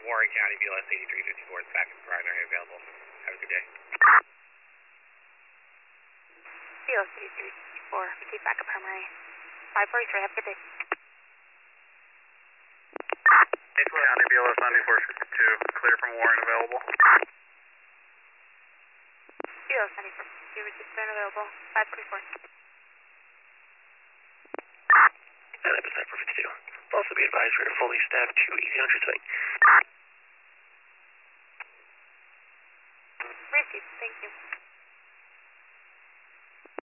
Warren County, BLS 8354 is back in primary available. Have a good day. BLS 8354, receive back at primary. 543, have a good day. County, BLS 9452, clear from Warren available. BLS 9452, receive clear and available. 544. That is 9452. Also be advised we are fully staffed to easy on your site. Received, thank you.